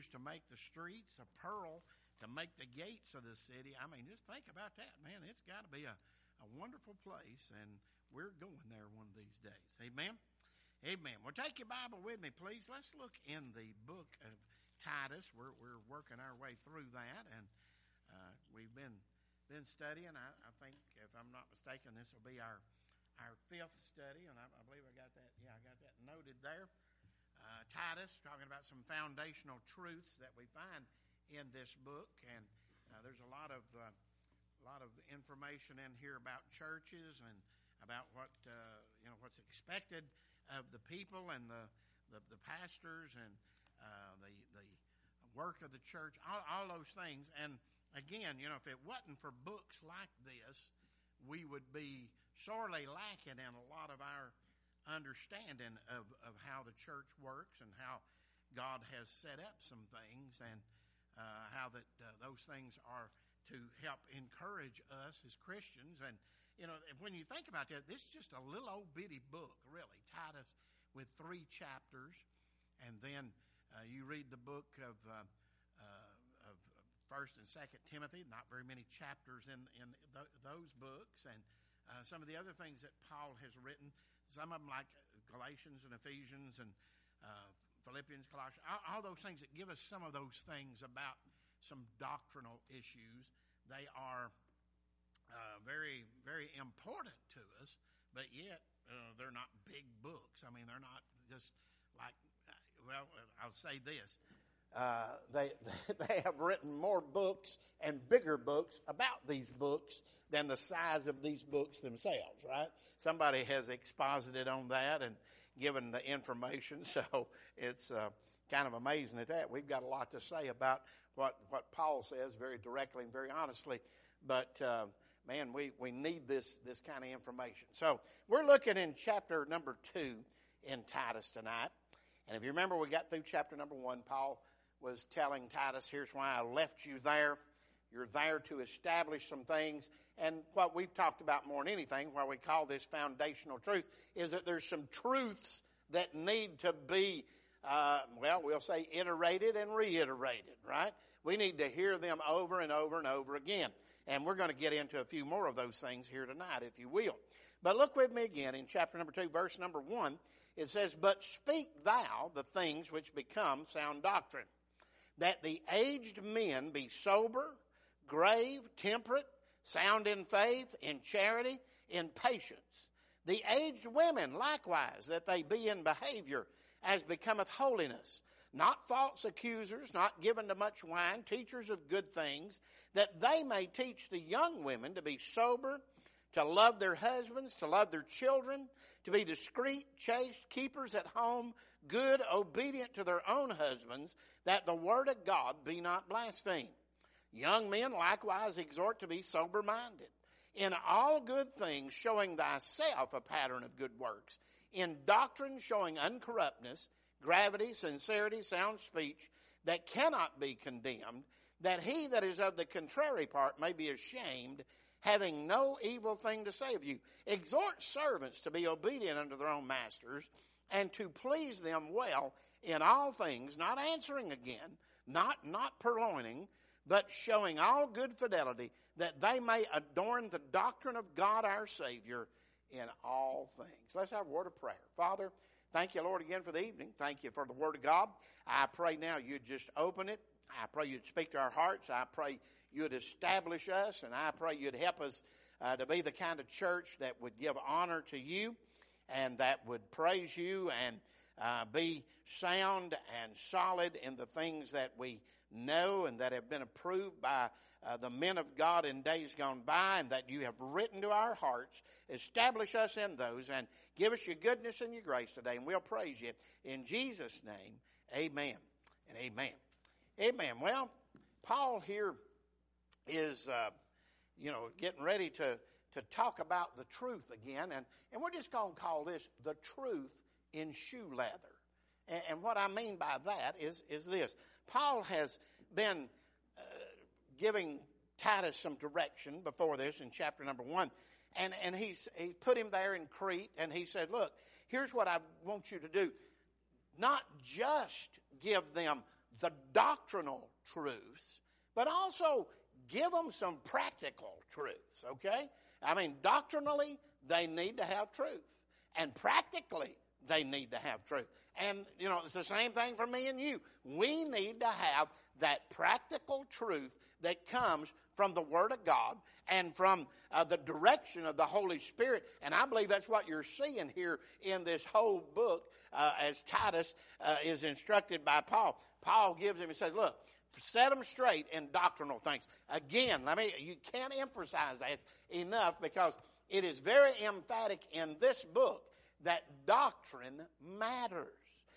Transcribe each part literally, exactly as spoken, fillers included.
used to make the streets, a pearl to make the gates of the city. I mean, just think about that, man. It's got to be a, a wonderful place, and we're going there one of these days. Amen? Amen. Well, take your Bible with me, please. Let's look in the book of Titus. We're we're working our way through that, and uh, we've been been studying. I, I think, if I'm not mistaken, this will be our our fifth study, and I, I believe I got that. Yeah, I got that noted there. Uh, Titus, talking about some foundational truths that we find in this book, and uh, there's a lot of uh, a lot of information in here about churches and about what uh, you know what's expected of the people and the the, the pastors and uh, the the work of the church, all, all those things. And again, you know, if it wasn't for books like this, we would be sorely lacking in a lot of our understanding of, of how the church works and how God has set up some things, and uh, how that uh, those things are to help encourage us as Christians. And, you know, when you think about that, this is just a little old bitty book, really, Titus, with three chapters. And then uh, you read the book of uh, uh, of First and Second Timothy, not very many chapters in, in th- those books. And uh, some of the other things that Paul has written, some of them like Galatians and Ephesians and uh, Philippians, Colossians, all, all those things that give us some of those things about some doctrinal issues. They are uh, very, very important to us, but yet uh, they're not big books. I mean, they're not just like, well, I'll say this. Uh, they they have written more books and bigger books about these books than the size of these books themselves, right? Somebody has exposited on that and given the information, so it's uh, kind of amazing at that. We've got a lot to say about what, what Paul says very directly and very honestly, but uh, man, we, we need this, this kind of information. So we're looking in chapter number two in Titus tonight, and if you remember, we got through chapter number one. Paul was telling Titus, here's why I left you there. You're there to establish some things. And what we've talked about more than anything, why we call this foundational truth, is that there's some truths that need to be, uh, well, we'll say iterated and reiterated, right? We need to hear them over and over and over again. And we're going to get into a few more of those things here tonight, if you will. But look with me again in chapter number two, verse number one. It says, but speak thou the things which become sound doctrine, that the aged men be sober, grave, temperate, sound in faith, in charity, in patience. The aged women likewise, that they be in behavior as becometh holiness, not false accusers, not given to much wine, teachers of good things, that they may teach the young women to be sober, to love their husbands, to love their children, to be discreet, chaste, keepers at home, good, obedient to their own husbands, that the word of God be not blasphemed. Young men likewise exhort to be sober-minded, in all good things showing thyself a pattern of good works, in doctrine showing uncorruptness, gravity, sincerity, sound speech, that cannot be condemned, that he that is of the contrary part may be ashamed, having no evil thing to say of you. Exhort servants to be obedient unto their own masters, and to please them well in all things, not answering again, not, not purloining, but showing all good fidelity, that they may adorn the doctrine of God our Savior in all things. Let's have a word of prayer. Father, thank you, Lord, again for the evening. Thank you for the word of God. I pray now you'd just open it. I pray you'd speak to our hearts. I pray you'd establish us, and I pray you'd help us uh, to be the kind of church that would give honor to you and that would praise you and uh, be sound and solid in the things that we know and that have been approved by uh, the men of God in days gone by, and that you have written to our hearts. Establish us in those and give us your goodness and your grace today, and we'll praise you in Jesus' name. Amen and amen. Amen. Well, Paul here is, uh, you know, getting ready to, to talk about the truth again, and, and we're just going to call this the truth in shoe leather. And, and what I mean by that is, is this. Paul has been uh, giving Titus some direction before this in chapter number one, and, and he's, he put him there in Crete, and he said, look, here's what I want you to do. Not just give them the doctrinal truths, but also give them some practical truths, okay? I mean, doctrinally, they need to have truth. And practically, they need to have truth. And, you know, it's the same thing for me and you. We need to have that practical truth that comes from the Word of God and from uh, the direction of the Holy Spirit. And I believe that's what you're seeing here in this whole book uh, as Titus uh, is instructed by Paul. Paul gives him, he says, look, set them straight in doctrinal things. Again, let me, you can't emphasize that enough because it is very emphatic in this book that doctrine matters.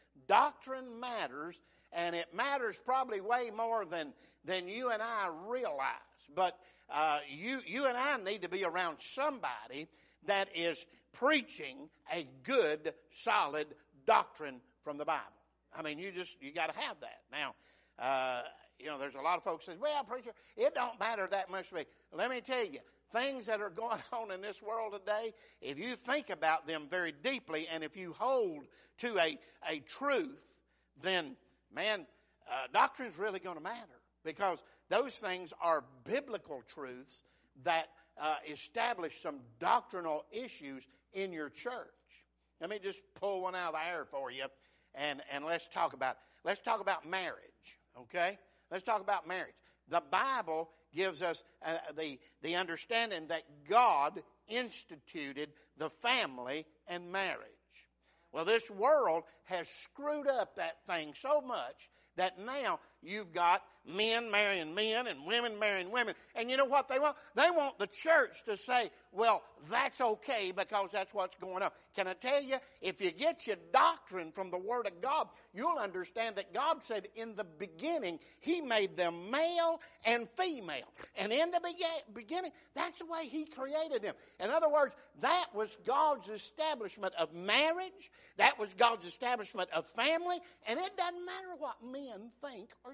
Doctrine matters, and it matters probably way more than, than you and I realize. But uh, you, you and I need to be around somebody that is preaching a good, solid doctrine from the Bible. I mean, you just, you got to have that. Now, uh, you know, there's a lot of folks that say, well, preacher, it don't matter that much to me. Let me tell you, things that are going on in this world today, if you think about them very deeply and if you hold to a, a truth, then, man, uh, doctrine's really going to matter because those things are biblical truths that uh, establish some doctrinal issues in your church. Let me just pull one out of the air for you, and, and let's talk about let's talk about marriage, okay? Let's talk about marriage. The Bible gives us uh, the, the understanding that God instituted the family and marriage. Well, this world has screwed up that thing so much that now you've got men marrying men and women marrying women. And you know what they want? They want the church to say, well, that's okay because that's what's going on. Can I tell you, if you get your doctrine from the Word of God, you'll understand that God said in the beginning, He made them male and female. And in the beginning, that's the way He created them. In other words, that was God's establishment of marriage. That was God's establishment of family. And it doesn't matter what men think or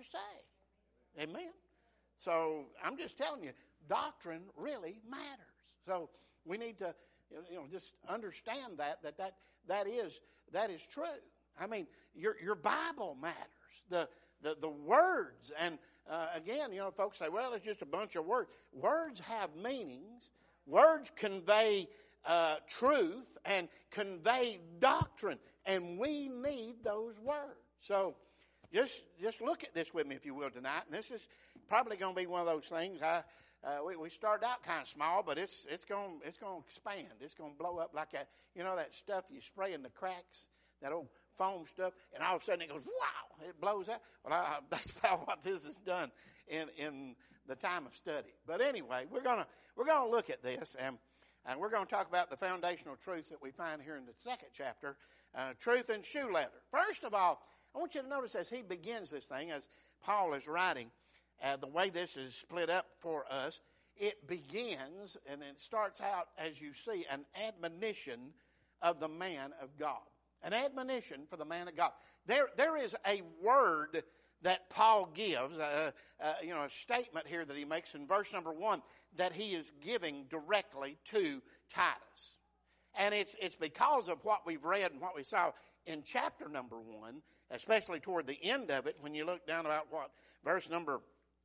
say. Amen? So I'm just telling you, doctrine really matters. So we need to, you know, just understand that that that that is that is true. I mean, your your Bible matters. The the the words, and uh, again, you know, folks say, well, it's just a bunch of words. Words have meanings. Words convey uh, truth and convey doctrine, and we need those words. So. Just just look at this with me, if you will, tonight. And this is probably going to be one of those things. I uh, we, we started out kind of small, but it's it's going it's going to expand. It's going to blow up like that. You know that stuff you spray in the cracks, that old foam stuff, and all of a sudden it goes wow! It blows out. Well, I, that's about what this has done in in the time of study. But anyway, we're gonna we're gonna look at this, and and we're going to talk about the foundational truths that we find here in the second chapter, uh, truth in shoe leather. First of all, I want you to notice as he begins this thing, as Paul is writing, uh, the way this is split up for us, it begins and it starts out, as you see, an admonition of the man of God. An admonition for the man of God. There, there is a word that Paul gives, uh, uh, you know, a statement here that he makes in verse number one that he is giving directly to Titus. And it's it's because of what we've read and what we saw in chapter number one, especially toward the end of it, when you look down about what verse number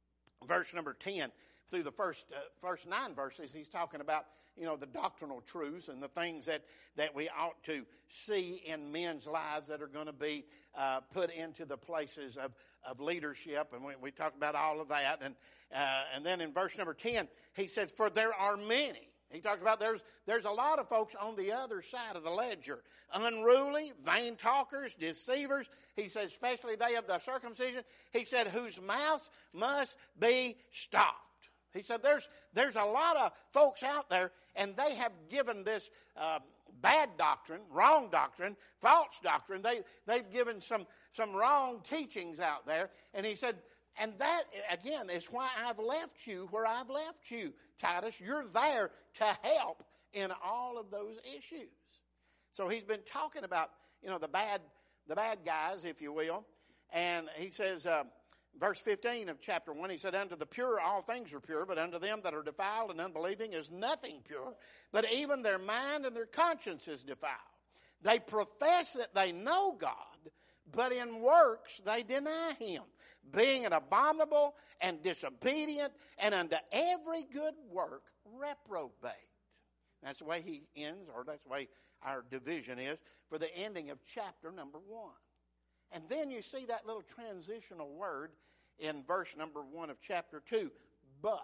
verse number ten through the first uh, first nine verses, he's talking about, you know, the doctrinal truths and the things that that we ought to see in men's lives that are going to be uh, put into the places of of leadership, and we, we talked about all of that, and uh, and then in verse number ten, he says, "For there are many." He talks about there's there's a lot of folks on the other side of the ledger. Unruly, vain talkers, deceivers. He says, especially they of the circumcision. He said, whose mouths must be stopped. He said, there's there's a lot of folks out there, and they have given this uh, bad doctrine, wrong doctrine, false doctrine. They, they've given some, some wrong teachings out there. And he said, and that, again, is why I've left you where I've left you, Titus. You're there to help in all of those issues. So he's been talking about, you know, the bad the bad guys, if you will. And he says, uh, verse fifteen of chapter one, he said, unto the pure all things are pure, but unto them that are defiled and unbelieving is nothing pure. But even their mind and their conscience is defiled. They profess that they know God, but in works they deny Him. being an abominable and disobedient and unto every good work reprobate. That's the way he ends, or that's the way our division is for the ending of chapter number one. And then you see that little transitional word in verse number one of chapter two, but.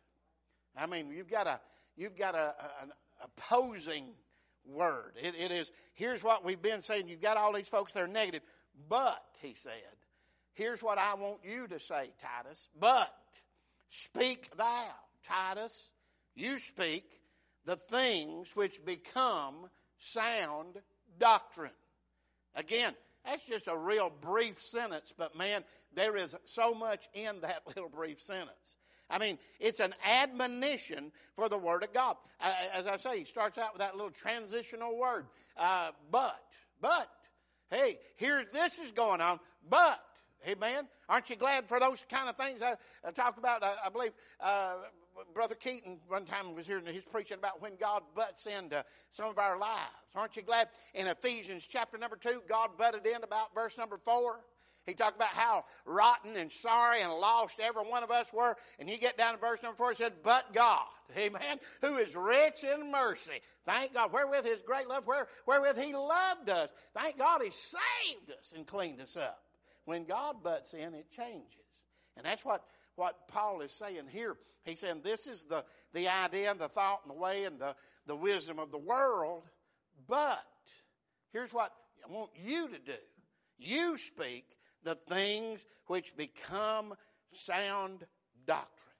I mean, you've got a you've got a, a, an opposing word. It, it is, here's what we've been saying. You've got all these folks that are negative, but, he said, here's what I want you to say, Titus. But speak thou, Titus, you speak the things which become sound doctrine. Again, that's just a real brief sentence, but man, there is so much in that little brief sentence. I mean, it's an admonition for the Word of God. Uh, as I say, he starts out with that little transitional word, uh, but, but, hey, here, this is going on, but, amen. Aren't you glad for those kind of things I, I talked about? I, I believe uh, Brother Keaton one time was here and he's preaching about when God butts into some of our lives. Aren't you glad in Ephesians chapter number two, God butted in about verse number four? He talked about how rotten and sorry and lost every one of us were. And you get down to verse number four, it said, but God, amen, who is rich in mercy. Thank God, wherewith his great love, where, wherewith he loved us. Thank God he saved us and cleaned us up. When God butts in, it changes. And that's what, what Paul is saying here. He's saying this is the, the idea and the thought and the way and the, the wisdom of the world. But here's what I want you to do. You speak the things which become sound doctrine.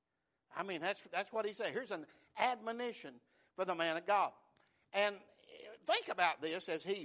I mean, that's that's what he said. Here's an admonition for the man of God. And think about this as he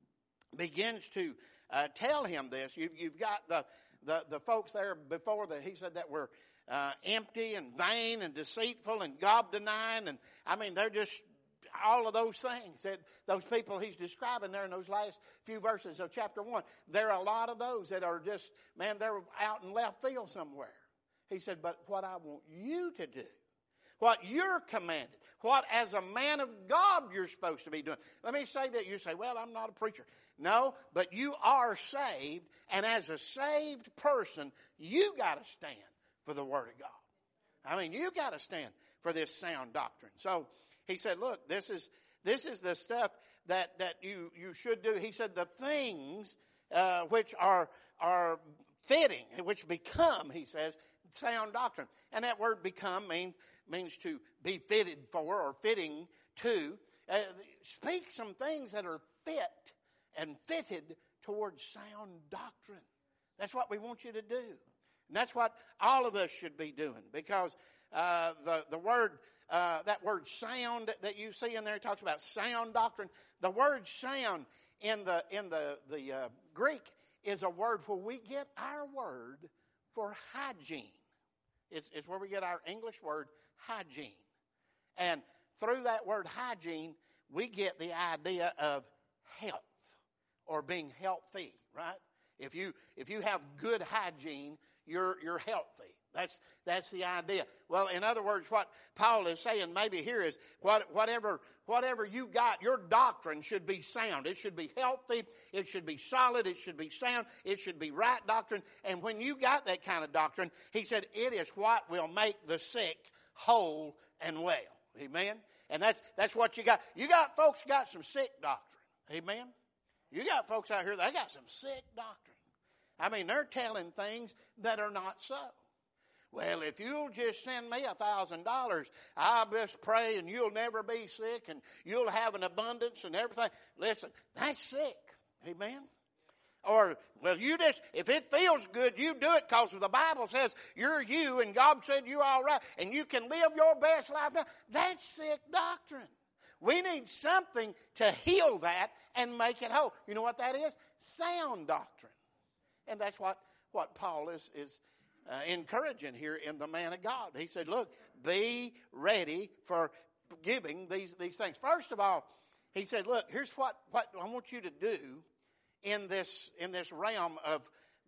begins to uh, tell him this. You, you've got the, the, the folks there before that he said that were uh, empty and vain and deceitful and God-denying. And, I mean, they're just all of those things, that those people he's describing there in those last few verses of chapter one, there are a lot of those that are just, man, they're out in left field somewhere. He said, but what I want you to do, what you're commanded, what as a man of God you're supposed to be doing. Let me say that. You say, well, I'm not a preacher. No, but you are saved, and as a saved person, you got to stand for the Word of God. I mean, you got to stand for this sound doctrine. So, he said, look, this is this is the stuff that, that you, you should do. He said the things uh, which are are fitting, which become, he says, sound doctrine. And that word become mean, means to be fitted for or fitting to. Uh, speak some things that are fit and fitted towards sound doctrine. That's what we want you to do. And that's what all of us should be doing, because uh, the, the word... Uh, that word sound that you see in there, it talks about sound doctrine. The word sound in the in the, the uh, Greek is a word where we get our word for hygiene. It's, it's where we get our English word hygiene. And through that word hygiene, we get the idea of health or being healthy, right? If you if you have good hygiene, you're you're healthy. That's that's the idea. Well, in other words, what Paul is saying maybe here is what, whatever whatever you got, your doctrine should be sound. It should be healthy. It should be solid. It should be sound. It should be right doctrine. And when you got that kind of doctrine, he said, it is what will make the sick whole and well. Amen? And that's that's what you got. You got folks got some sick doctrine. Amen? You got folks out here, they got some sick doctrine. I mean, they're telling things that are not so. Well, if you'll just send me a thousand dollars, I'll just pray and you'll never be sick and you'll have an abundance and everything. Listen, that's sick. Amen? Or, well, you just, if it feels good, you do it because the Bible says you're you and God said you're all right and you can live your best life now. That's sick doctrine. We need something to heal that and make it whole. You know what that is? Sound doctrine. And that's what, what Paul is, is Uh, encouraging here in the man of God. He said, look, be ready for giving these, these things. First of all, he said, look, here's what, what I want you to do in this, in this realm of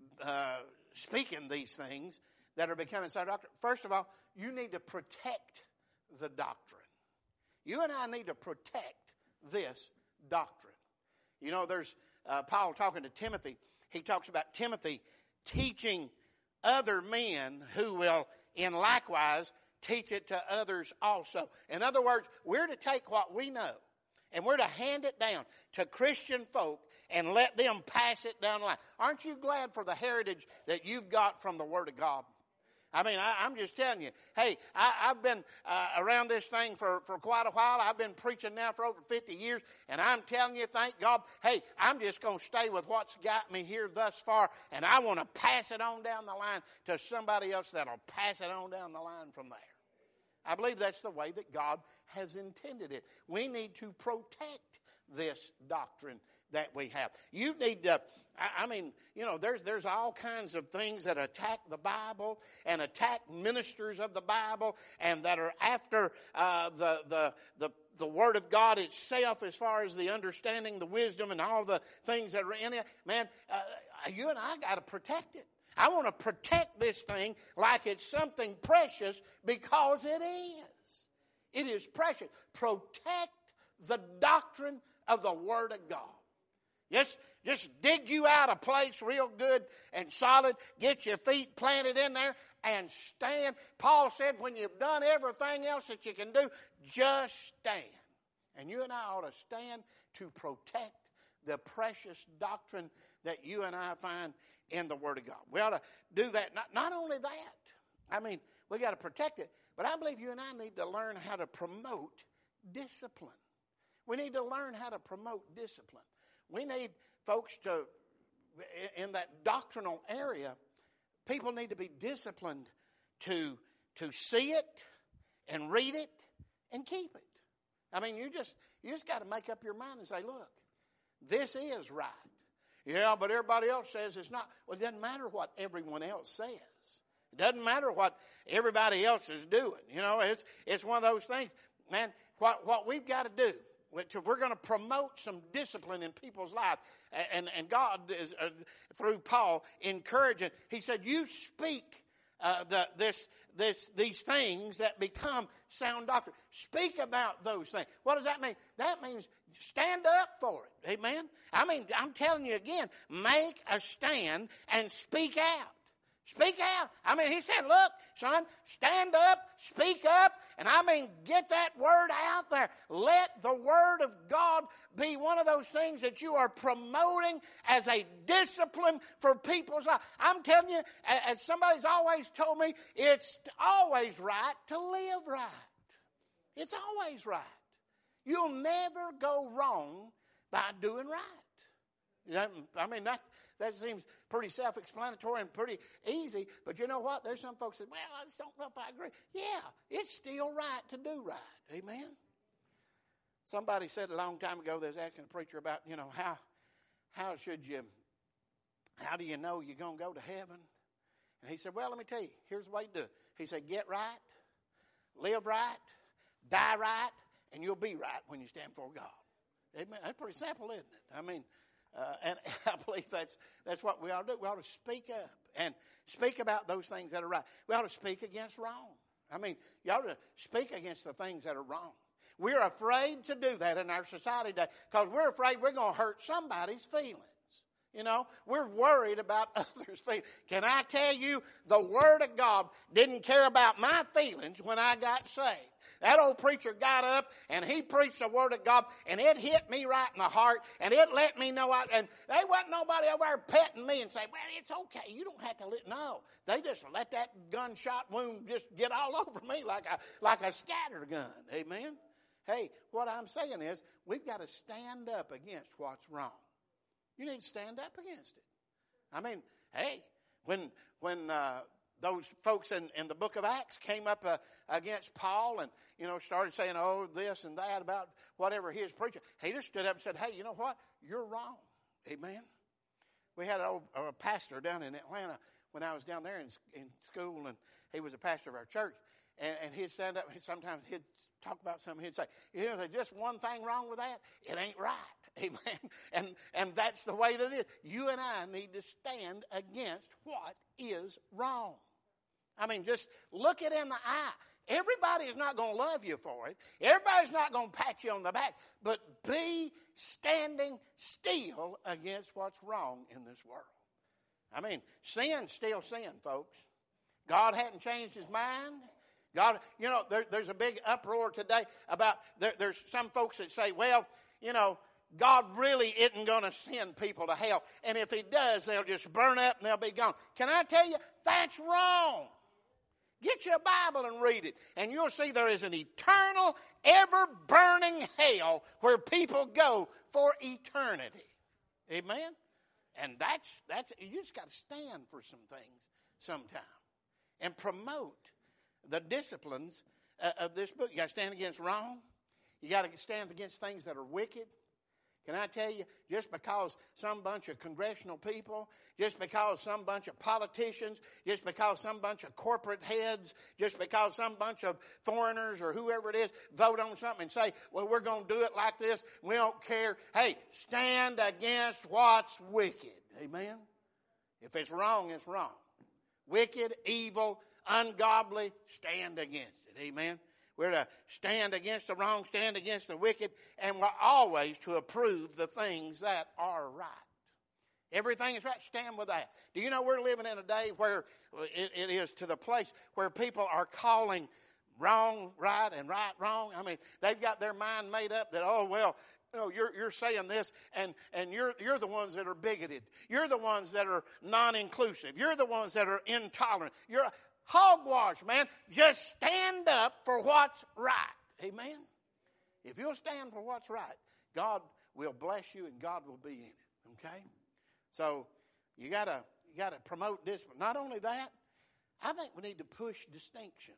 uh, speaking these things that are becoming sound doctrine. First of all, you need to protect the doctrine. You and I need to protect this doctrine. You know, there's uh, Paul talking to Timothy. He talks about Timothy teaching other men who will in likewise teach it to others also. In other words, we're to take what we know and we're to hand it down to Christian folk and let them pass it down the line. Aren't you glad for the heritage that you've got from the Word of God? I mean, I, I'm just telling you, hey, I, I've been uh, around this thing for, for quite a while. I've been preaching now for over fifty years, and I'm telling you, thank God, hey, I'm just going to stay with what's got me here thus far, and I want to pass it on down the line to somebody else that'll pass it on down the line from there. I believe that's the way that God has intended it. We need to protect this doctrine that we have. You need to, I, I mean, you know, there's there's all kinds of things that attack the Bible and attack ministers of the Bible and that are after uh, the, the, the, the Word of God itself as far as the understanding, the wisdom, and all the things that are in it. Man, uh, you and I got to protect it. I want to protect this thing like it's something precious because it is. It is precious. Protect the doctrine of the Word of God. Just, just dig you out a place real good and solid. Get your feet planted in there and stand. Paul said when you've done everything else that you can do, just stand. And you and I ought to stand to protect the precious doctrine that you and I find in the Word of God. We ought to do that. Not, not only that, I mean, we got to protect it, but I believe you and I need to learn how to promote discipline. We need to learn how to promote discipline. We need folks to, in that doctrinal area, people need to be disciplined to, to see it and read it and keep it. I mean, you just, you just got to make up your mind and say, look, this is right. Yeah, but everybody else says it's not. Well, it doesn't matter what everyone else says. It doesn't matter what everybody else is doing. You know, it's it's one of those things. Man, what, what we've got to do, if we're going to promote some discipline in people's lives, and, and God is, uh, through Paul, encouraging, he said, you speak uh, the, this, this, these things that become sound doctrine. Speak about those things. What does that mean? That means stand up for it. Amen? I mean, I'm telling you again, make a stand and speak out. Speak out. I mean, he said, look, son, stand up, speak up, and I mean, get that word out there. Let the Word of God be one of those things that you are promoting as a discipline for people's life. I'm telling you, as somebody's always told me, it's always right to live right. It's always right. You'll never go wrong by doing right. I mean, that, that seems pretty self-explanatory and pretty easy, but you know what? There's some folks that say, well, I just don't know if I agree. Yeah, it's still right to do right. Amen? Somebody said a long time ago, they was asking a preacher about, you know, how how should you, how do you know you're going to go to heaven? And he said, well, let me tell you, here's the way to do it. He said, get right, live right, die right, and you'll be right when you stand before God. Amen? That's pretty simple, isn't it? I mean, Uh, and I believe that's that's what we ought to do. We ought to speak up and speak about those things that are right. We ought to speak against wrong. I mean, you ought to speak against the things that are wrong. We're afraid to do that in our society today because we're afraid we're going to hurt somebody's feelings. You know, we're worried about others' feelings. Can I tell you, the Word of God didn't care about my feelings when I got saved. That old preacher got up and he preached the Word of God and it hit me right in the heart and it let me know I, and there wasn't nobody over there petting me and saying, well, it's okay. You don't have to let, no. They just let that gunshot wound just get all over me like a, like a scatter gun. Amen? Hey, what I'm saying is we've got to stand up against what's wrong. You need to stand up against it. I mean, hey, when, when, uh, those folks in, in the book of Acts came up uh, against Paul and, you know, started saying, oh, this and that about whatever he was preaching. He just stood up and said, hey, you know what? You're wrong. Amen. We had an old a pastor down in Atlanta when I was down there in, in school, and he was a pastor of our church. And, and he'd stand up, and sometimes he'd talk about something, he'd say, you know, there's just one thing wrong with that. It ain't right. Amen. And, and that's the way that it is. You and I need to stand against what is wrong. I mean, just look it in the eye. Everybody is not going to love you for it. Everybody's not going to pat you on the back. But be standing still against what's wrong in this world. I mean, sin's still sin, folks. God hadn't changed his mind. God, you know, there, there's a big uproar today about, there, there's some folks that say, well, you know, God really isn't going to send people to hell. And if he does, they'll just burn up and they'll be gone. Can I tell you, that's wrong. Get your Bible and read it. And you'll see there is an eternal, ever-burning hell where people go for eternity. Amen? And that's, that's you just got to stand for some things sometime. And promote the disciplines uh, of this book. You got to stand against wrong. You got to stand against things that are wicked. Can I tell you, just because some bunch of congressional people, just because some bunch of politicians, just because some bunch of corporate heads, just because some bunch of foreigners or whoever it is vote on something and say, well, we're going to do it like this, we don't care. Hey, stand against what's wicked. Amen? If it's wrong, it's wrong. Wicked, evil, ungodly, stand against it. Amen? We're to stand against the wrong, stand against the wicked, and we're always to approve the things that are right. Everything is right. Stand with that. Do you know we're living in a day where it, it is to the place where people are calling wrong right and right wrong? I mean, they've got their mind made up that, oh, well, you know, you're, you're saying this, and, and you're, you're the ones that are bigoted. You're the ones that are non-inclusive. You're the ones that are intolerant. You're hogwash, man. Just stand up for what's right. Amen? If you'll stand for what's right, God will bless you and God will be in it. Okay? So you gotta you gotta promote discipline. Not only that, I think we need to push distinction.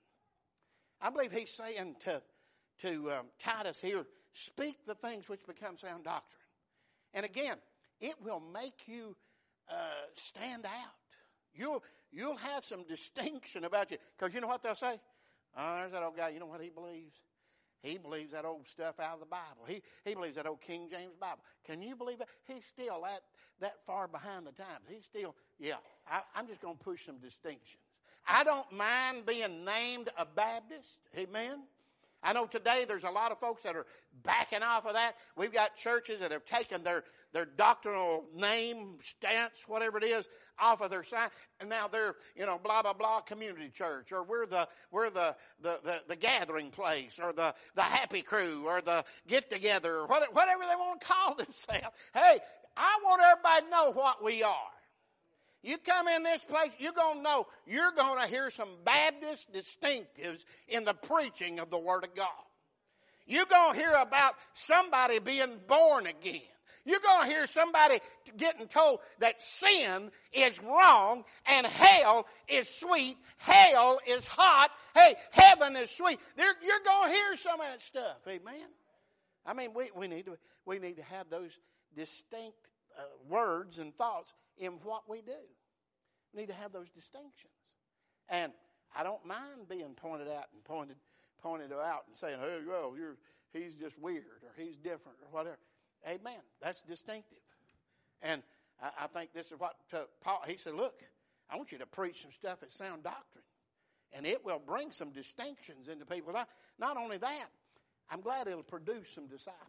I believe he's saying to to um, Titus here, speak the things which become sound doctrine. And again, it will make you uh, stand out. You'll you'll have some distinction about you. Because you know what they'll say? Oh, there's that old guy. You know what he believes? He believes that old stuff out of the Bible. He he believes that old King James Bible. Can you believe that? He's still that, that far behind the times. He's still, yeah, I, I'm just going to push some distinctions. I don't mind being named a Baptist. Amen? I know today there's a lot of folks that are backing off of that. We've got churches that have taken their, their doctrinal name, stance, whatever it is, off of their sign, and now they're, you know, blah, blah, blah, community church, or we're the we're the, the, the, the gathering place, or the, the happy crew, or the get-together, or whatever they want to call themselves. Hey, I want everybody to know what we are. You come in this place, you're going to know, you're going to hear some Baptist distinctives in the preaching of the Word of God. You're going to hear about somebody being born again. You're going to hear somebody getting told that sin is wrong and hell is sweet, hell is hot, hey, heaven is sweet. They're, you're going to hear some of that stuff, amen? I mean, we, we, need, to, we need to have those distinct uh, words and thoughts in what we do. We need to have those distinctions. And I don't mind being pointed out and pointed pointed out and saying, hey, well, you're, he's just weird or he's different or whatever. Amen. That's distinctive. And I, I think this is what uh, Paul, he said, look, I want you to preach some stuff that's sound doctrine. And it will bring some distinctions into people. Not, not only that, I'm glad it'll produce some disciples.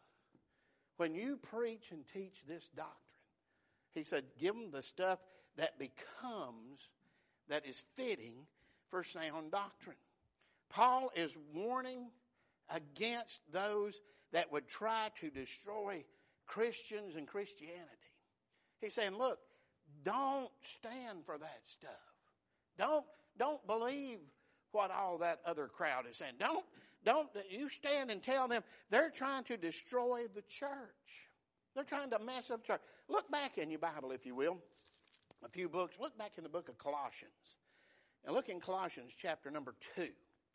When you preach and teach this doctrine, he said, give them the stuff that becomes, that is fitting for sound doctrine. Paul is warning against those that would try to destroy Christians and Christianity. He's saying, look, don't stand for that stuff. Don't, don't believe what all that other crowd is saying. Don't, don't, you stand and tell them they're trying to destroy the church. They're trying to mess up church. Look back in your Bible, if you will, a few books. Look back in the book of Colossians. And look in Colossians chapter number two.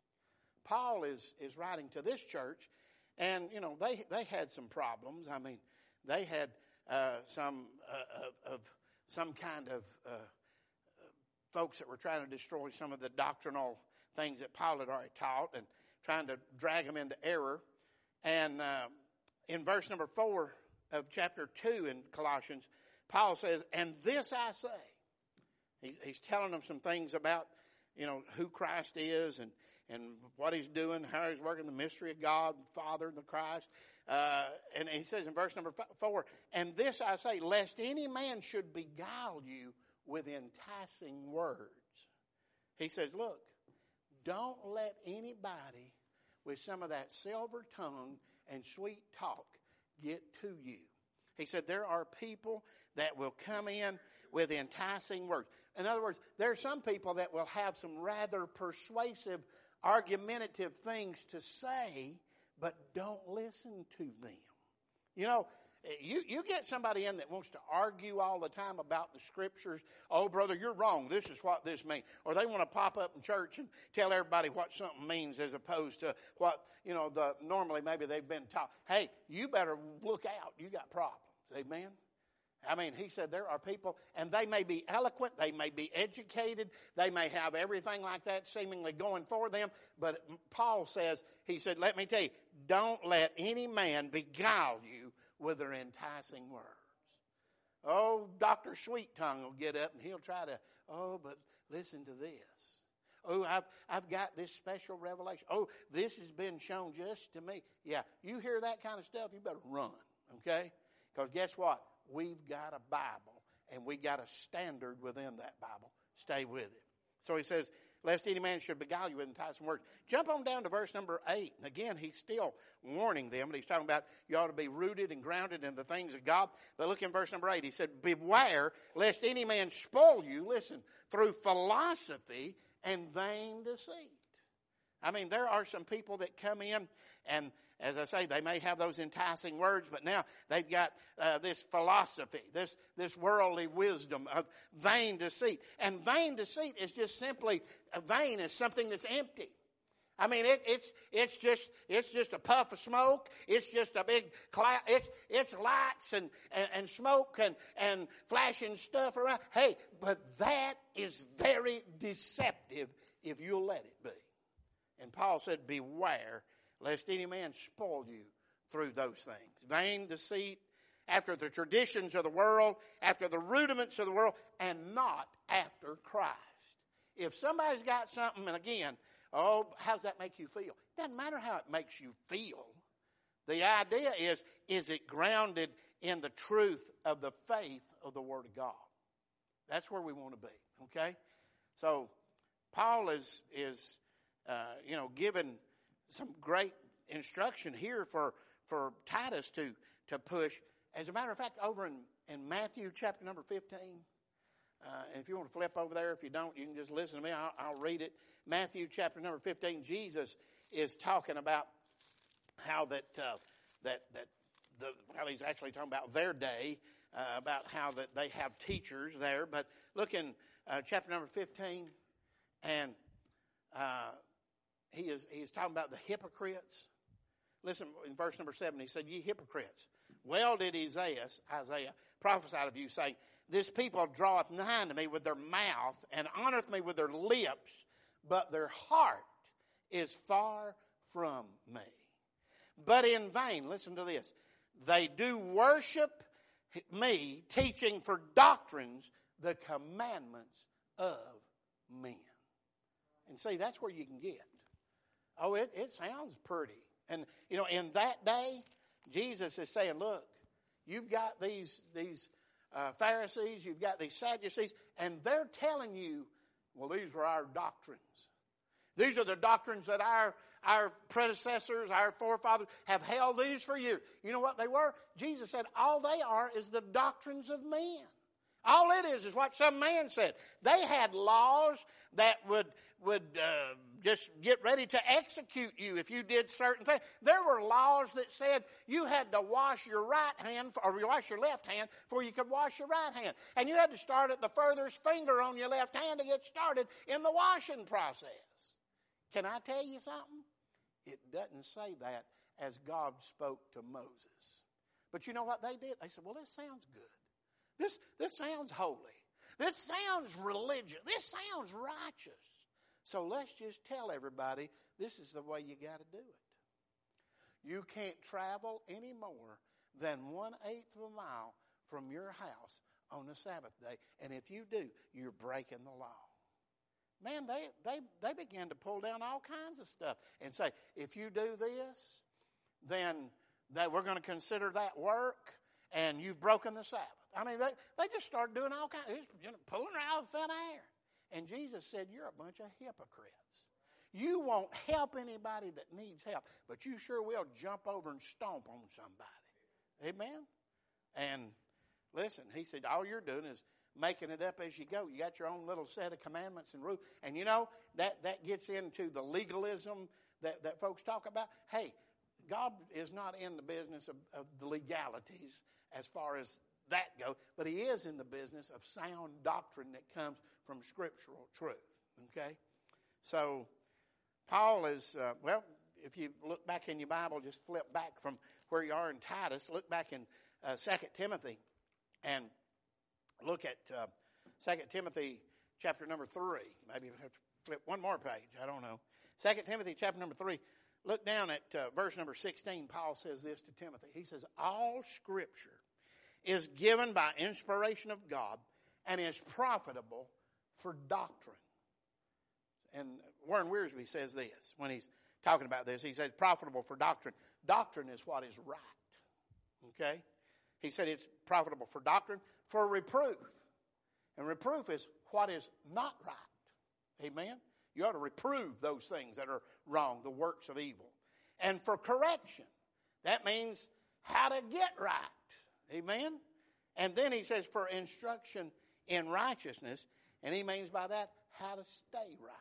Paul is, is writing to this church, and, you know, they, they had some problems. I mean, they had uh, some uh, of, of some kind of uh, folks that were trying to destroy some of the doctrinal things that Paul had already taught and trying to drag them into error. And uh, in verse number four of chapter two in Colossians, Paul says, and this I say. He's, he's telling them some things about, you know, who Christ is and, and what he's doing, how he's working, the mystery of God, Father, the Christ. Uh, and he says in verse number four, and this I say, lest any man should beguile you with enticing words. He says, look, don't let anybody with some of that silver tongue and sweet talk get to you. He said there are people that will come in with enticing words. In other words, there are some people that will have some rather persuasive, argumentative things to say, but don't listen to them. You know, you, you get somebody in that wants to argue all the time about the Scriptures. Oh, brother, you're wrong. This is what this means. Or they want to pop up in church and tell everybody what something means as opposed to what, you know, the normally maybe they've been taught. Hey, you better look out. You got problems. Amen? I mean, he said there are people, and they may be eloquent, they may be educated, they may have everything like that seemingly going for them, but Paul says, he said, let me tell you, don't let any man beguile you with their enticing words. Oh, Doctor Sweet Tongue will get up and he'll try to, oh, but listen to this. Oh, I've, I've got this special revelation. Oh, this has been shown just to me. Yeah, you hear that kind of stuff, you better run, okay? Because guess what? We've got a Bible, and we got a standard within that Bible. Stay with it. So he says, lest any man should beguile you with enticing words. Jump on down to verse number eight. And again, he's still warning them. And he's talking about you ought to be rooted and grounded in the things of God. But look in verse number eight. He said, beware lest any man spoil you, listen, through philosophy and vain deceit. I mean, there are some people that come in and, as I say, they may have those enticing words, but now they've got uh, this philosophy, this, this worldly wisdom of vain deceit. And vain deceit is just simply, uh, vain is something that's empty. I mean, it, it's it's just it's just a puff of smoke. It's just a big cloud. It's it's lights and, and, and smoke and, and flashing stuff around. Hey, but that is very deceptive if you'll let it be. And Paul said, beware lest any man spoil you through those things. Vain deceit, after the traditions of the world, after the rudiments of the world, and not after Christ. If somebody's got something, and again, oh, how does that make you feel? Doesn't matter how it makes you feel. The idea is, is it grounded in the truth of the faith of the Word of God? That's where we want to be, okay? So, Paul is, is uh, you know, given some great instruction here for, for Titus to, to push. As a matter of fact, over in, in Matthew chapter number fifteen, uh, and if you want to flip over there, if you don't, you can just listen to me. I'll, I'll read it. Matthew chapter number fifteen, Jesus is talking about how that, uh, that, that the, well, he's actually talking about their day, uh, about how that they have teachers there. But look in uh, chapter number fifteen, and uh, He is he is talking about the hypocrites. Listen, in verse number seven, he said, ye hypocrites, well did Isaiah, Isaiah prophesy of you, saying, this people draweth nigh to me with their mouth, and honoreth me with their lips, but their heart is far from me. But in vain, listen to this, they do worship me, teaching for doctrines the commandments of men. And see, that's where you can get. Oh, it, it sounds pretty. And, you know, in that day, Jesus is saying, look, you've got these, these uh, Pharisees, you've got these Sadducees, and they're telling you, well, these are our doctrines. These are the doctrines that our, our predecessors, our forefathers have held these for years. You know what they were? Jesus said, all they are is the doctrines of men. All it is is what some man said. They had laws that would would uh, just get ready to execute you if you did certain things. There were laws that said you had to wash your right hand or wash your left hand before you could wash your right hand. And you had to start at the furthest finger on your left hand to get started in the washing process. Can I tell you something? It doesn't say that as God spoke to Moses. But you know what they did? They said, well, this sounds good. This, this sounds holy. This sounds religious. This sounds righteous. So let's just tell everybody this is the way you got to do it. You can't travel any more than one-eighth of a mile from your house on the Sabbath day. And if you do, you're breaking the law. Man, they, they, they began to pull down all kinds of stuff and say, if you do this, then that we're going to consider that work and you've broken the Sabbath. I mean, they, they just started doing all kinds of, you know, pulling her out of thin air. And Jesus said, you're a bunch of hypocrites. You won't help anybody that needs help, but you sure will jump over and stomp on somebody. Amen? And listen, he said, all you're doing is making it up as you go. You got your own little set of commandments and rules. And you know, that, that gets into the legalism that, that folks talk about. Hey, God is not in the business of, of the legalities as far as that goes, but he is in the business of sound doctrine that comes from scriptural truth. Okay? So, Paul is, uh, well, if you look back in your Bible, just flip back from where you are in Titus, look back in uh, Second Timothy and look at uh, Second Timothy chapter number three. Maybe we have to flip one more page. I don't know. Second Timothy chapter number three. Look down at uh, verse number sixteen. Paul says this to Timothy. He says, all Scripture is given by inspiration of God and is profitable for doctrine. And Warren Wiersbe says this when he's talking about this. He says profitable for doctrine. Doctrine is what is right. Okay? He said it's profitable for doctrine, for reproof. And reproof is what is not right. Amen? You ought to reprove those things that are wrong, the works of evil. And for correction. That means how to get right. Amen? And then he says for instruction in righteousness. And he means by that how to stay right.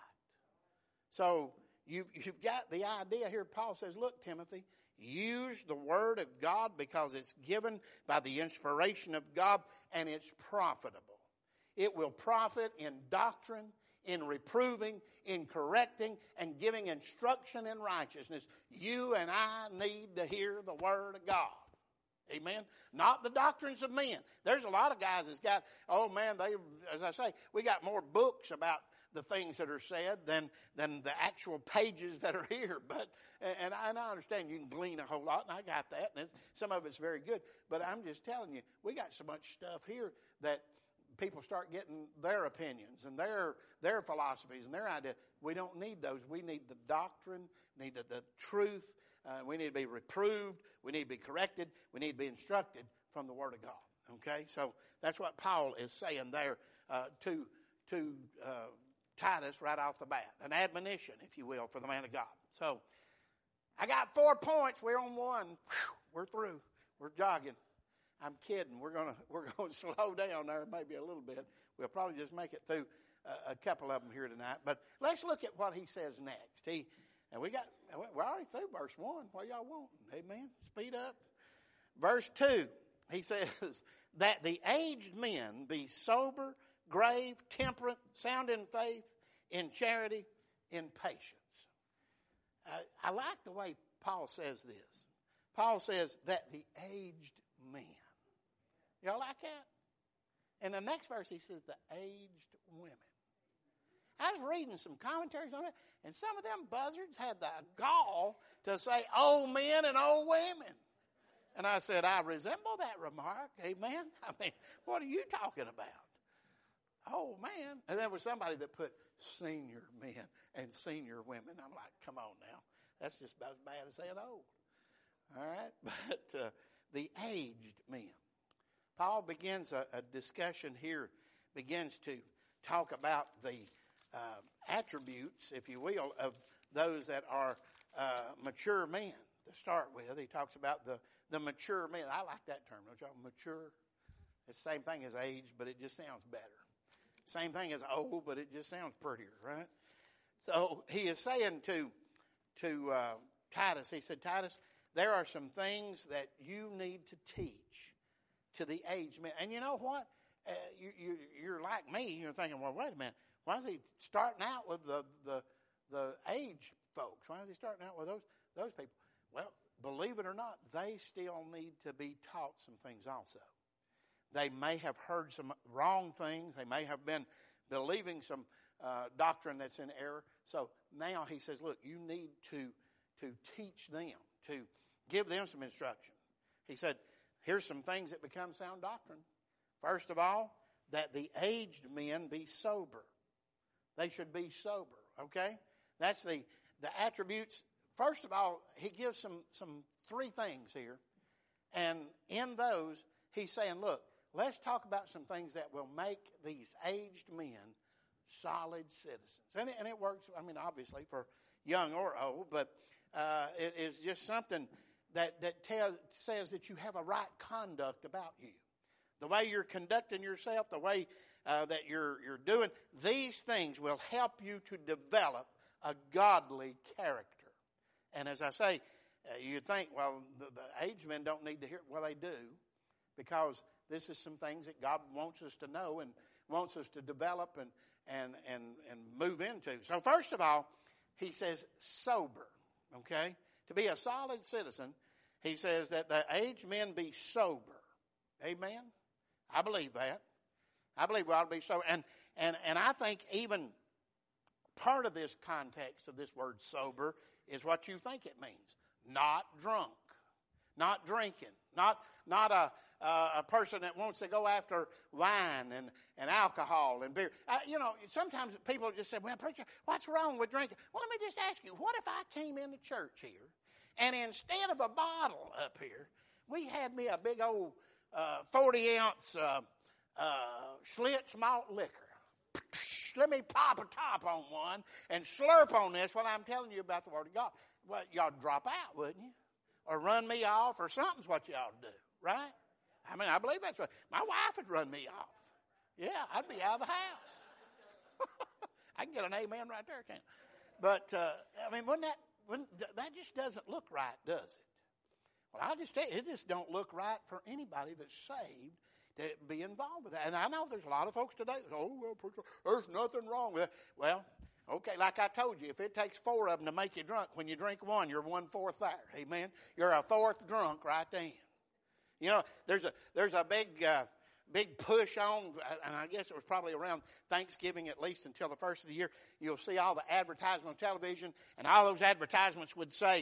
So you, you've got the idea here. Paul says, look, Timothy, use the word of God because it's given by the inspiration of God and it's profitable. It will profit in doctrine, in reproving, in correcting, and giving instruction in righteousness. You and I need to hear the word of God. Amen? Not the doctrines of men. There's a lot of guys that's got, oh man, they, as I say, we got more books about the things that are said than than the actual pages that are here. But and I, and I understand you can glean a whole lot, and I got that, and it's, some of it's very good. But I'm just telling you, we got so much stuff here that people start getting their opinions and their their philosophies and their ideas. We don't need those. We need the doctrine, need the, the truth. Uh, we need to be reproved. We need to be corrected. We need to be instructed from the Word of God. Okay, so that's what Paul is saying there uh, to to uh, Titus right off the bat, an admonition, if you will, for the man of God. So I got four points. We're on one. Whew, we're through. We're jogging. I'm kidding. We're gonna we're gonna slow down there maybe a little bit. We'll probably just make it through a, a couple of them here tonight. But let's look at what he says next. He and we got we're already through verse one. What y'all want? Amen. Speed up. Verse two. He says that the aged men be sober, grave, temperate, sound in faith, in charity, in patience. I, I like the way Paul says this. Paul says that the aged men. Y'all like that? In the next verse, he says the aged women. I was reading some commentaries on it, and some of them buzzards had the gall to say old men and old women. And I said, I resemble that remark. Amen. I mean, what are you talking about? Oh, man. And there was somebody that put senior men and senior women. I'm like, come on now. That's just about as bad as saying old. All right. But uh, the aged men. Paul begins a, a discussion here, begins to talk about the uh, attributes, if you will, of those that are uh, mature men to start with. He talks about the, the mature men. I like that term, don't y'all? Mature. It's the same thing as age, but it just sounds better. Same thing as old, but it just sounds prettier, right? So he is saying to, to uh, Titus, he said, Titus, there are some things that you need to teach to the aged men. And you know what? Uh, you, you, you're like me. You're thinking, well, wait a minute. Why is he starting out with the, the, the aged folks? Why is he starting out with those, those people? Well, believe it or not, they still need to be taught some things also. They may have heard some wrong things. They may have been believing some uh, doctrine that's in error. So now he says, look, you need to, to teach them, to give them some instruction. He said, here's some things that become sound doctrine. First of all, that the aged men be sober. They should be sober, okay? That's the, the attributes. First of all, he gives some, some three things here. And in those, he's saying, look, let's talk about some things that will make these aged men solid citizens. And it, and it works, I mean, obviously for young or old, but uh, it is just something that, that tell, says that you have a right conduct about you. The way you're conducting yourself, the way uh, that you're, you're doing, these things will help you to develop a godly character. And as I say, uh, you think, well, the, the aged men don't need to hear. Well, they do, because this is some things that God wants us to know and wants us to develop and and and and move into. So first of all, he says sober. Okay, to be a solid citizen, he says that the aged men be sober. Amen. I believe that. I believe we ought to be sober, and and and I think even part of this context of this word sober is what you think it means. Not drunk, not drinking, not not a uh, a person that wants to go after wine and, and alcohol and beer. Uh, you know, sometimes people just say, well, preacher, what's wrong with drinking? Well, let me just ask you, what if I came into church here and instead of a bottle up here, we had me a big old uh, forty ounce uh, uh, Schlitz malt liquor. Let me pop a top on one and slurp on this while I'm telling you about the Word of God. Well, y'all drop out, wouldn't you? Or run me off, or something's what you ought to do, right? I mean, I believe that's what my wife would run me off. Yeah, I'd be out of the house. I can get an amen right there, can't I? But uh, I mean, wouldn't that wouldn't, that just doesn't look right, does it? Well, I'll just tell you, it just don't look right for anybody that's saved to be involved with that. And I know there's a lot of folks today that say, oh, well, preacher, there's nothing wrong with it. Well, okay, like I told you, if it takes four of them to make you drunk, when you drink one, you're one-fourth there. Amen? You're a fourth drunk right then. You know, there's a there's a big uh, big push on, and I guess it was probably around Thanksgiving at least until the first of the year. You'll see all the advertisements on television, and all those advertisements would say,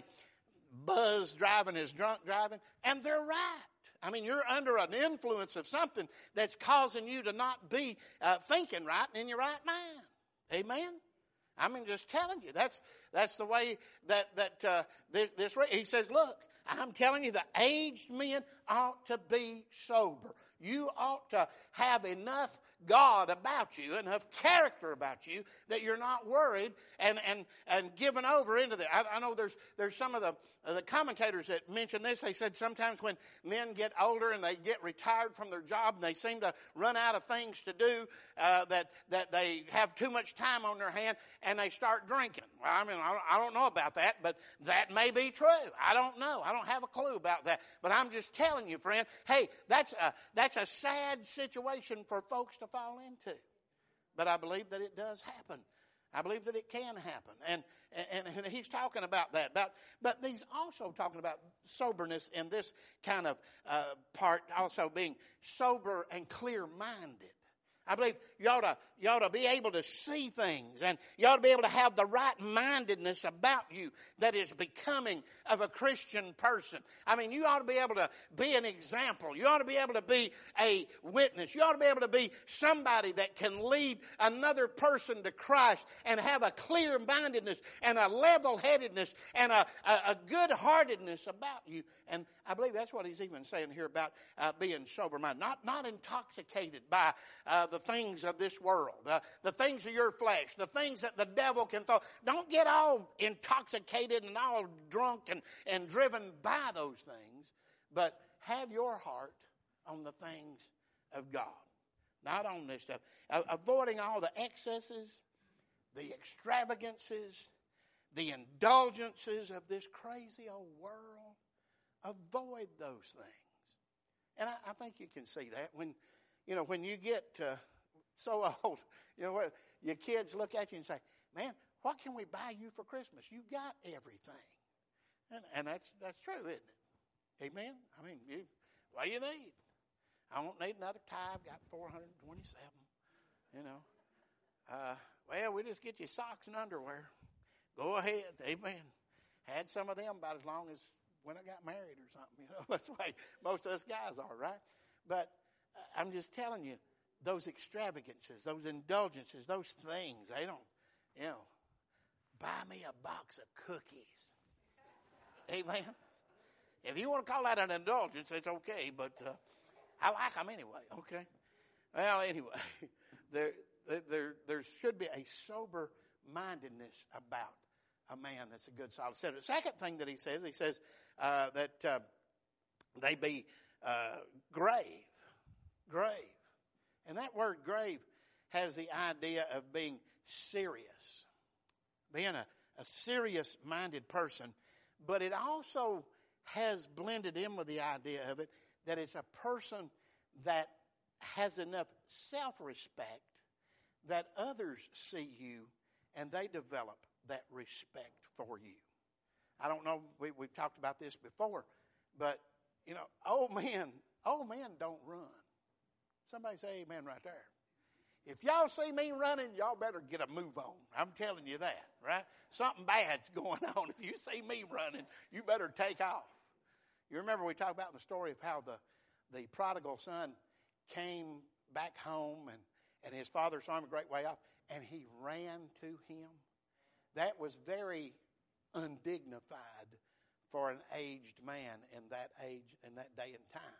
buzz driving is drunk driving, and they're right. I mean, you're under an influence of something that's causing you to not be uh, thinking right and in your right mind. Amen? I mean, just telling you, that's that's the way that that uh, this this he says. Look, I'm telling you, the aged men ought to be sober. You ought to have enough God about you, enough character about you, that you're not worried and and and given over into the. I, I know there's there's some of the uh, the commentators that mention this. They said sometimes when men get older and they get retired from their job and they seem to run out of things to do, uh, that that they have too much time on their hand and they start drinking. Well, I mean, I don't, I don't know about that, but that may be true. I don't know. I don't have a clue about that. But I'm just telling you, friend. Hey, that's a that's a sad situation for folks to fall into. But I believe that it does happen. I believe that it can happen. And, and, and he's talking about that. About, but he's also talking about soberness in this kind of uh, part, also being sober and clear-minded. I believe you ought, to, you ought to be able to see things, and you ought to be able to have the right mindedness about you that is becoming of a Christian person. I mean, you ought to be able to be an example. You ought to be able to be a witness. You ought to be able to be somebody that can lead another person to Christ and have a clear mindedness and a level headedness and a, a, a good heartedness about you. And I believe that's what he's even saying here about uh, being sober minded, not not intoxicated by uh, the things of this world, uh, the things of your flesh, the things that the devil can throw. Don't get all intoxicated and all drunk and, and driven by those things, but have your heart on the things of God, not on this stuff. Uh, avoiding all the excesses, the extravagances, the indulgences of this crazy old world. Avoid those things. And I, I think you can see that when, you know, when you get uh, so old, you know, where your kids look at you and say, man, what can we buy you for Christmas? You got everything. And, and that's that's true, isn't it? Amen? I mean, you, what do you need? I won't need another tie. I've got four hundred twenty-seven, you know. Uh, well, we just get you socks and underwear. Go ahead. Amen. Had some of them about as long as when I got married or something, you know. That's the way most of us guys are, right? But uh, I'm just telling you, those extravagances, those indulgences, those things, they don't, you know, buy me a box of cookies. Amen? If you want to call that an indulgence, it's okay, but uh, I like them anyway, okay? Well, anyway, there, there, there should be a sober-mindedness about a man that's a good, solid citizen. The second thing that he says, he says uh, that uh, they be uh, grave, grave. And that word grave has the idea of being serious, being a, a serious-minded person. But it also has blended in with the idea of it that it's a person that has enough self-respect that others see you and they develop that respect for you. I don't know, we, we've talked about this before, but, you know, old men, old men don't run. Somebody say amen right there. If y'all see me running, y'all better get a move on. I'm telling you that, right? Something bad's going on. If you see me running, you better take off. You remember we talked about in the story of how the, the prodigal son came back home and, and his father saw him a great way off and he ran to him. That was very undignified for an aged man in that age, in that day and time.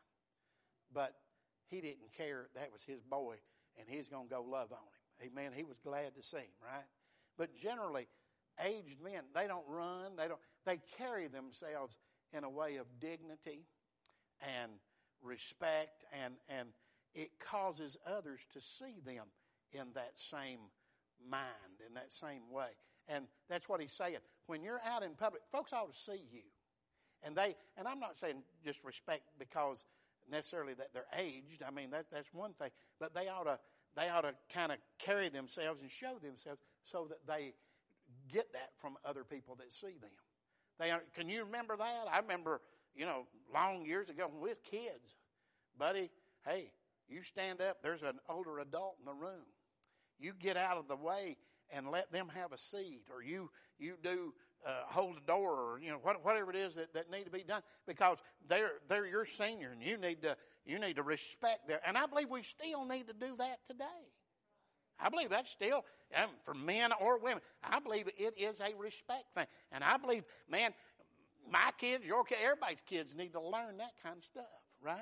But he didn't care. That was his boy, and he's going to go love on him. Amen. He was glad to see him, right? But generally, aged men, they don't run. They don't. They carry themselves in a way of dignity and respect, and and it causes others to see them in that same mind, in that same way. And that's what he's saying. When you're out in public, folks ought to see you. And they, and I'm not saying just respect because necessarily that they're aged. I mean, that that's one thing. But they ought to, they ought to kind of carry themselves and show themselves so that they get that from other people that see them. They are, can you remember that? I remember, you know, long years ago when we were kids. Buddy, hey, you stand up. There's an older adult in the room. You get out of the way and let them have a seat, or you you do uh, hold the door, or you know what, whatever it is that, that need to be done, because they're they're your senior, and you need to you need to respect them. And I believe we still need to do that today. I believe that's still um, for men or women. I believe it is a respect thing, and I believe, man, my kids, your kids, everybody's kids need to learn that kind of stuff, right?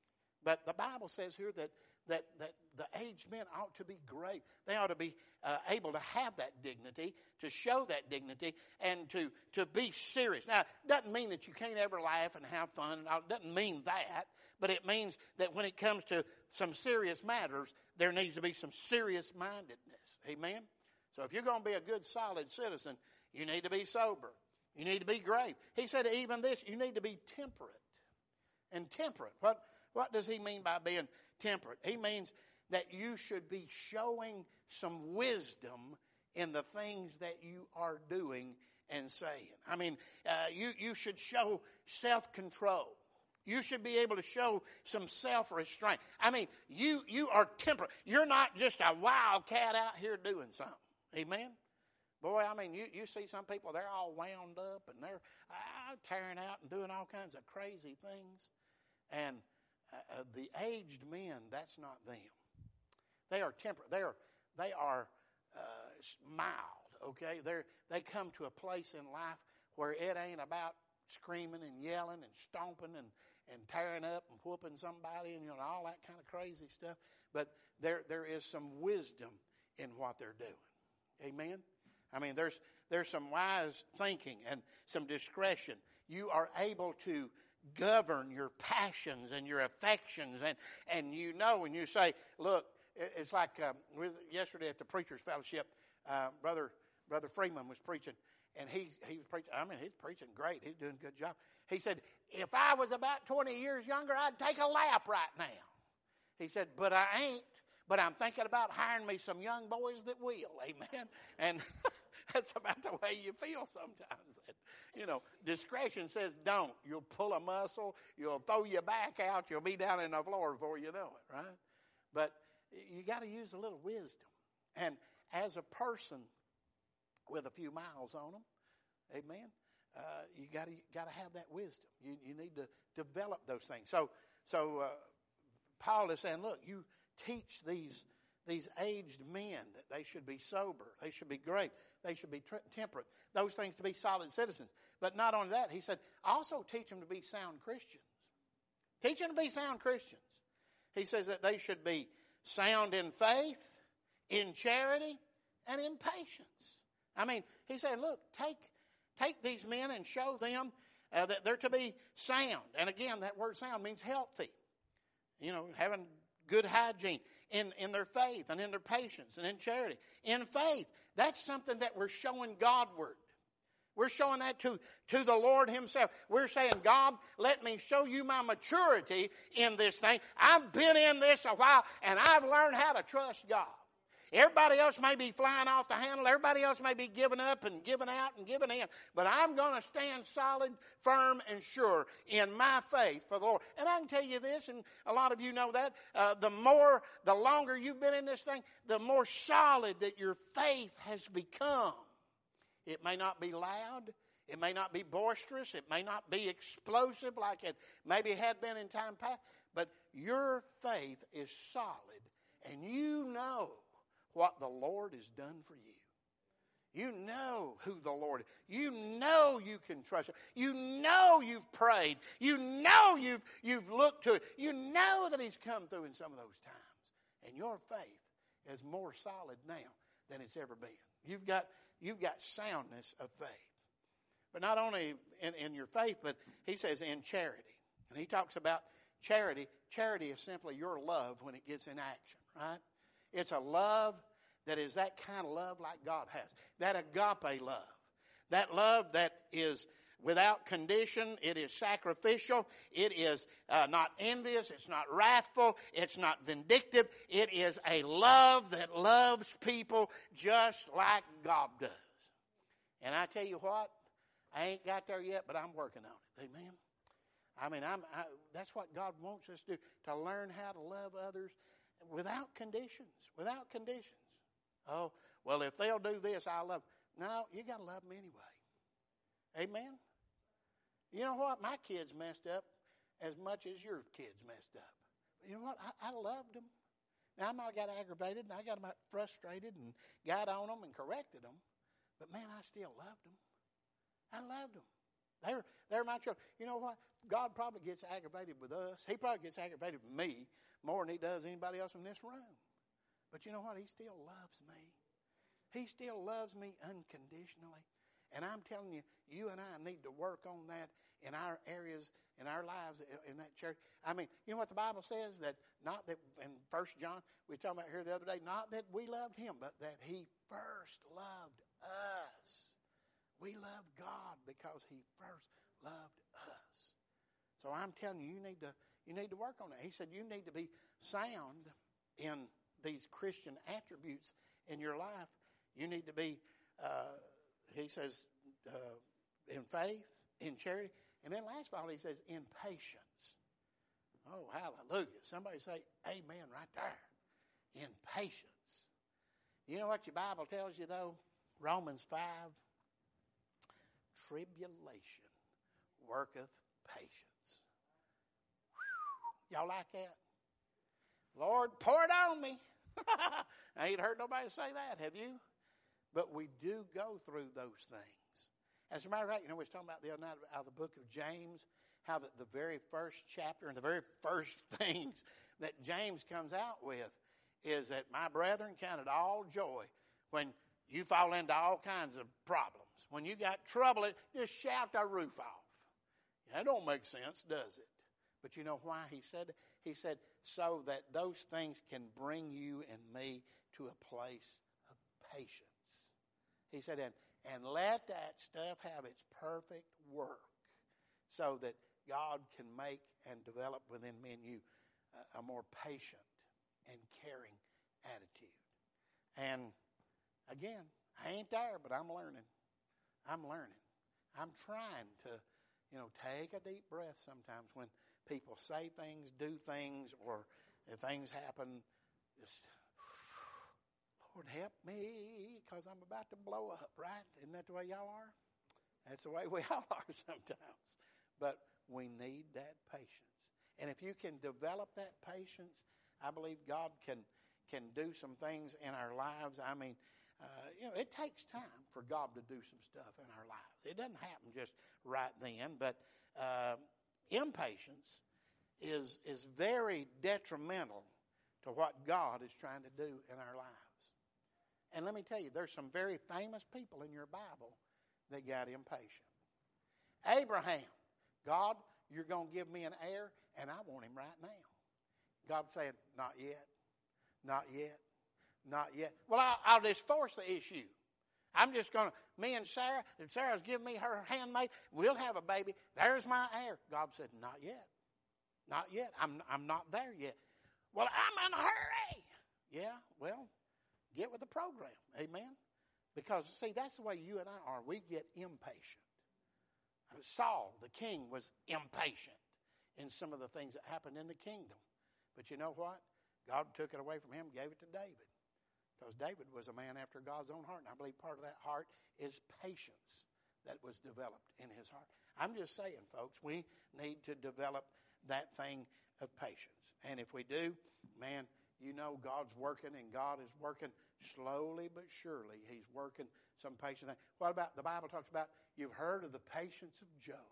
But the Bible says here that. That, that the aged men ought to be great. They ought to be uh, able to have that dignity, to show that dignity, and to, to be serious. Now, it doesn't mean that you can't ever laugh and have fun. It doesn't mean that. But it means that when it comes to some serious matters, there needs to be some serious mindedness. Amen? So if you're going to be a good, solid citizen, you need to be sober. You need to be grave. He said even this, you need to be temperate. And temperate, what, what does he mean by being temperate? He means that you should be showing some wisdom in the things that you are doing and saying. I mean, uh, you, you should show self-control. You should be able to show some self-restraint. I mean, you, you are temperate. You're not just a wildcat out here doing something. Amen? Boy, I mean, you, you see some people, they're all wound up and they're uh, tearing out and doing all kinds of crazy things. And Uh, the aged men, that's not them. They are temperate. They are, they are uh, mild, okay? They they come to a place in life where it ain't about screaming and yelling and stomping and, and tearing up and whooping somebody and, you know, all that kind of crazy stuff. But there there is some wisdom in what they're doing. Amen? I mean, there's there's some wise thinking and some discretion. You are able to govern your passions and your affections, and and you know when you say, look, it's like um, with, yesterday at the Preachers Fellowship, uh, brother brother Freeman was preaching, and he he was preaching. I mean, he's preaching great. He's doing a good job. He said, if I was about twenty years younger, I'd take a lap right now. He said, but I ain't. But I'm thinking about hiring me some young boys that will. Amen. And that's about the way you feel sometimes. You know, discretion says don't. You'll pull a muscle. You'll throw your back out. You'll be down in the floor before you know it, right? But you got to use a little wisdom. And as a person with a few miles on them, amen, uh, you got to got to have that wisdom. You you need to develop those things. So so uh, Paul is saying, look, you teach these these aged men that they should be sober, they should be great, they should be t- temperate, those things to be solid citizens. But not only that, he said, also teach them to be sound Christians. Teach them to be sound Christians. He says that they should be sound in faith, in charity, and in patience. I mean, he's saying, look, take, take these men and show them uh, that they're to be sound. And again, that word sound means healthy. You know, having good hygiene in, in their faith and in their patience and in charity. In faith, that's something that we're showing Godward. We're showing that to, to the Lord himself. We're saying, God, let me show you my maturity in this thing. I've been in this a while, and I've learned how to trust God. Everybody else may be flying off the handle. Everybody else may be giving up and giving out and giving in. But I'm going to stand solid, firm, and sure in my faith for the Lord. And I can tell you this, and a lot of you know that, uh, the more, the longer you've been in this thing, the more solid that your faith has become. It may not be loud. It may not be boisterous. It may not be explosive like it maybe had been in time past. But your faith is solid, and you know what the Lord has done for you. You know who the Lord is. You know you can trust him. You know you've prayed. You know you've, you've looked to it. You know that he's come through in some of those times. And your faith is more solid now than it's ever been. You've got, you've got soundness of faith. But not only in, in your faith, but he says in charity. And he talks about charity. Charity is simply your love when it gets in action, right? It's a love that is that kind of love like God has. That agape love. That love that is without condition. It is sacrificial. It is uh, not envious. It's not wrathful. It's not vindictive. It is a love that loves people just like God does. And I tell you what, I ain't got there yet, but I'm working on it. Amen. I mean, I'm, I, that's what God wants us to do, to learn how to love others without conditions, without conditions. Oh, well, if they'll do this, I'll love them. No, you got to love them anyway. Amen? You know what? My kids messed up as much as your kids messed up. But you know what? I, I loved them. Now, I might have got aggravated, and I got frustrated and got on them and corrected them. But, man, I still loved them. I loved them. They're, they're my children. You know what? God probably gets aggravated with us. He probably gets aggravated with me more than he does anybody else in this room. But you know what? He still loves me. He still loves me unconditionally. And I'm telling you, you and I need to work on that in our areas, in our lives, in that church. I mean, you know what the Bible says? That not that, in First John, we were talking about here the other day, not that we loved him, but that he first loved us. We love God because he first loved us. So I'm telling you, you need to you need to work on that. He said you need to be sound in these Christian attributes in your life. You need to be, uh, he says, uh, in faith, in charity, and then last of all, he says, in patience. Oh, hallelujah. Somebody say amen right there. In patience. You know what your Bible tells you, though? Romans five, tribulation worketh patience. Whew. Y'all like that? Lord, pour it on me. I ain't heard nobody say that, have you? But we do go through those things. As a matter of fact, you know, we was talking about the other night out of the book of James, how that the very first chapter and the very first things that James comes out with is that, my brethren, count it all joy when you fall into all kinds of problems. When you got trouble, just shout the roof off. That don't make sense, does it? But you know why he said it? He said, so that those things can bring you and me to a place of patience. He said, and, and let that stuff have its perfect work so that God can make and develop within me and you a, a more patient and caring attitude. And again, I ain't there, but I'm learning. I'm learning. I'm trying to, you know, take a deep breath sometimes when people say things, do things, or if things happen, just, Lord, help me, because I'm about to blow up, right? Isn't that the way y'all are? That's the way we all are sometimes. But we need that patience. And if you can develop that patience, I believe God can can do some things in our lives. I mean, uh, you know, it takes time for God to do some stuff in our lives. It doesn't happen just right then, but uh, impatience is, is very detrimental to what God is trying to do in our lives. And let me tell you, there's some very famous people in your Bible that got impatient. Abraham, God, you're going to give me an heir, and I want him right now. God said, not yet, not yet, not yet. Well, I'll, I'll just force the issue. I'm just going to, me and Sarah, and Sarah's giving me her handmaid, we'll have a baby. There's my heir. God said, not yet, not yet. I'm, I'm not there yet. Well, I'm in a hurry. Yeah, well, get with the program. Amen? Because, see, that's the way you and I are. We get impatient. Saul, the king, was impatient in some of the things that happened in the kingdom. But you know what? God took it away from him, gave it to David. Because David was a man after God's own heart. And I believe part of that heart is patience that was developed in his heart. I'm just saying, folks, we need to develop that thing of patience. And if we do, man, you know God's working, and God is working slowly but surely. He's working some patience. What about, the Bible talks about, you've heard of the patience of Job.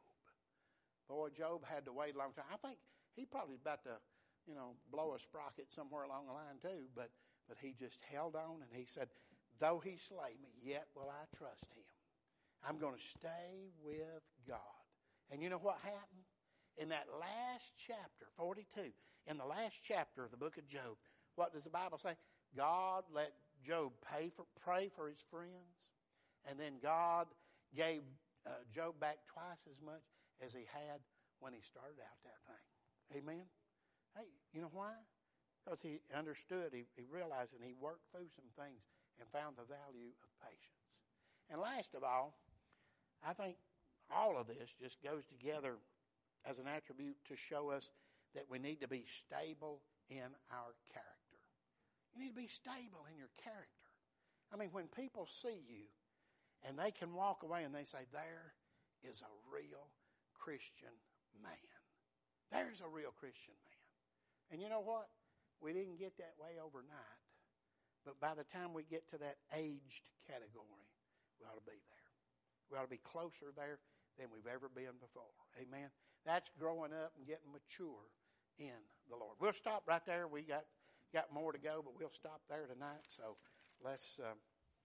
Boy, Job had to wait a long time. I think he probably was about to, you know, blow a sprocket somewhere along the line too, but but he just held on, and he said, though he slay me, yet will I trust him. I'm going to stay with God. And you know what happened? In that last chapter, forty-two, in the last chapter of the book of Job, what does the Bible say? God let Job pay for, pray for his friends, and then God gave uh, Job back twice as much as he had when he started out that thing. Amen? Hey, you know why? Because he understood, he, he realized, and he worked through some things and found the value of patience. And last of all, I think all of this just goes together as an attribute to show us that we need to be stable in our character. You need to be stable in your character. I mean, when people see you and they can walk away and they say, there is a real Christian man. There's a real Christian man. And you know what? We didn't get that way overnight. But by the time we get to that aged category, we ought to be there. We ought to be closer there than we've ever been before. Amen? That's growing up and getting mature in the Lord. We'll stop right there. We got, got more to go, but we'll stop there tonight. So let's uh,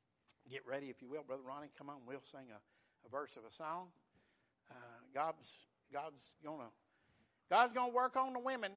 get ready, if you will. Brother Ronnie, come on. We'll sing a, a verse of a song. Uh, God's God's gonna God's gonna work on the women